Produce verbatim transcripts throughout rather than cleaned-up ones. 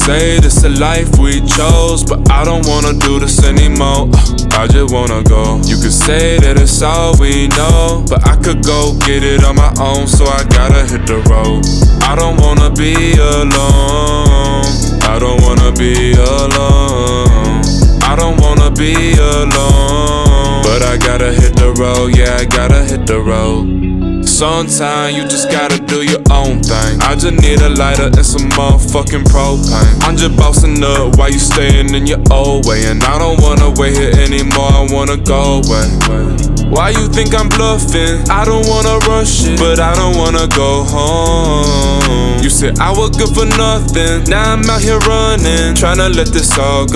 say this a life we chose, but I don't wanna do this anymore. I just wanna go. You could say that it's all we know, but I could go get it on my own, so I gotta hit the road. I don't wanna be alone. I don't wanna be alone. I don't wanna be alone, but I gotta hit the road. Yeah, I gotta hit the road. Sometimes you just gotta do your own thing. I just need a lighter and some motherfucking propane. I'm just bossing up while you staying in your old way, and I don't wanna wait here anymore, I wanna go away. Why you think I'm bluffing? I don't wanna rush it, but I don't wanna go home. You said I was good for nothing, now I'm out here running, tryna let this all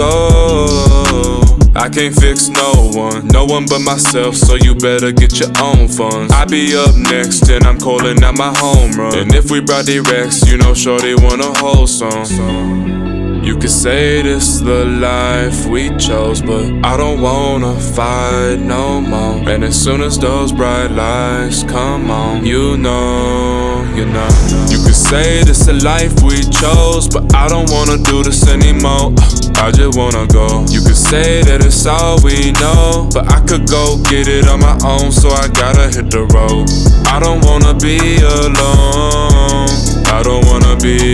go. I can't fix no one, no one but myself, so you better get your own funds. I be up next and I'm calling out my home run, and if we brought the Rex, you know shorty want a whole song. You could say this the life we chose, but I don't wanna fight no more. And as soon as those bright lights come on, you know, you know. You could say this a life we chose, but I don't wanna do this anymore. I just wanna go. You could say that it's all we know, but I could go get it on my own, so I gotta hit the road. I don't wanna be alone. I don't wanna be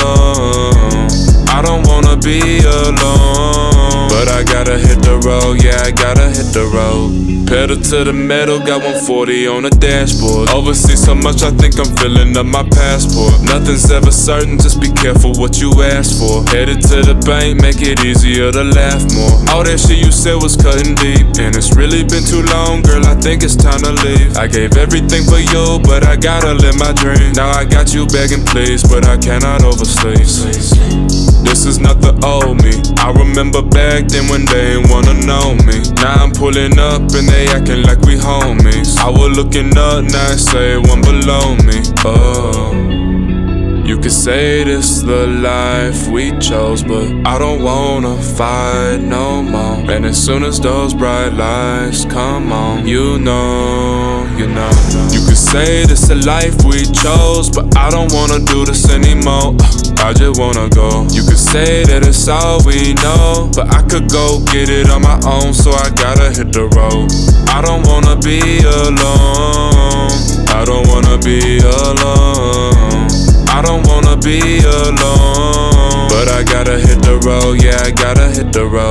alone. I don't wanna be alone, but I gotta hit the road. Yeah, I gotta hit the road. Pedal to the metal, got one forty on the dashboard. Overseas so much, I think I'm filling up my passport. Nothing's ever certain, just be careful what you ask for. Headed to the bank, make it easier to laugh more. All that shit you said was cutting deep, and it's really been too long, girl, I think it's time to leave. I gave everything for you, but I gotta live my dream. Now I got you begging please, but I cannot oversleep. This is not the old me. I remember back then when they ain't wanna know me. Now I'm pulling up and they acting like we homies. I was looking up, now it's say one below me. Oh, you could say this the life we chose, but I don't wanna fight no more. And as soon as those bright lights come on, you know, you know. You could say this a life we chose, but I don't wanna do this anymore. I just wanna go. You could say that it's all we know, but I could go get it on my own, so I gotta hit the road. I don't wanna be alone. I don't wanna be alone. I don't wanna be alone, but I gotta hit the road. Yeah, I gotta hit the road.